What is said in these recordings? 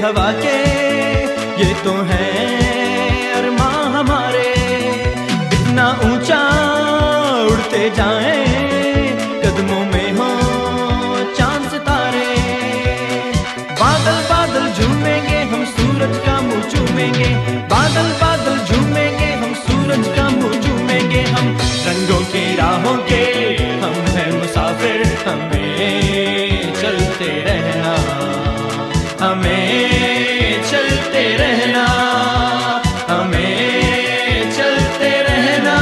हवा के ये तो है अरमां हमारे। इतना ऊंचा उड़ते जाएं, कदमों में हो चांद सितारे। बादल बादल झूमेंगे, हम सूरज का मुंह चूमेंगे। बादल बादल झूमेंगे, हम सूरज का मुंह चूमेंगे। हम रंगों की राहों के हम हैं मुसाफिर, हमें चलते रहना, हमें चलते रहना, हमें चलते रहना।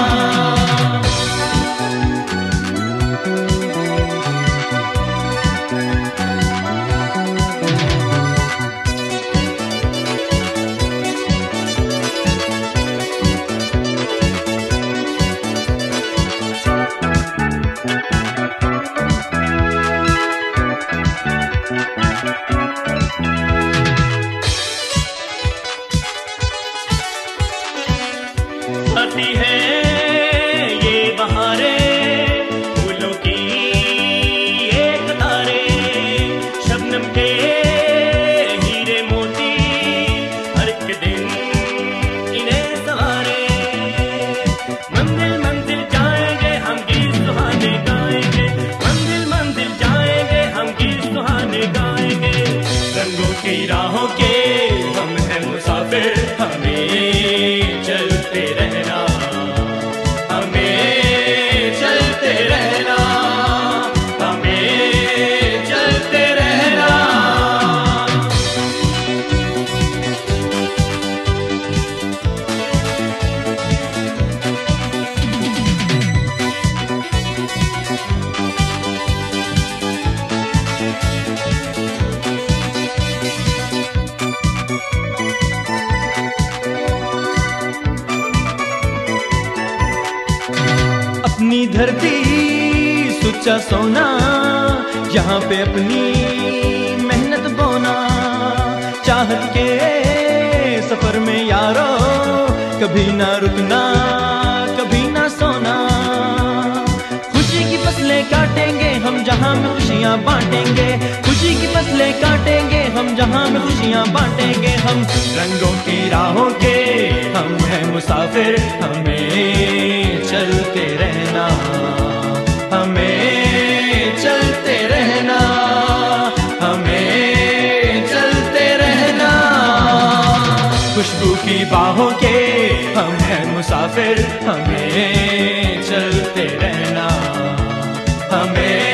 आती है ये बहारें, फूलों की ये कतारें, शबनम के हीरे मोती हर एक दिन इन्हें सवारे। मंजिल मंजिल जाएंगे हम गीत सुहाने गाएंगे, मंजिल मंजिल जाएंगे हम गीत सुहाने गाएंगे। रंगों की राहों के हम हैं मुसाफिर, हमें चलते रहना, हमें चलते रहना, हमें चलते रहना। अपनी धरती सुच्चा सोना, यहाँ पे अपनी मेहनत बोना। चाहत के सफर में यारो कभी ना रुकना, कभी ना सोना। खुशी की फसलें काटेंगे हम जहाँ में खुशियाँ बांटेंगे, खुशी की फसलें काटेंगे हम जहाँ में खुशियाँ बांटेंगे। हम रंगों की राहों के हम हैं मुसाफिर, हमें चलते रहना, हमें चलते रहना, हमें चलते रहना। खुशबू की बाहों के हम हैं मुसाफिर, हमें चलते रहना, हमें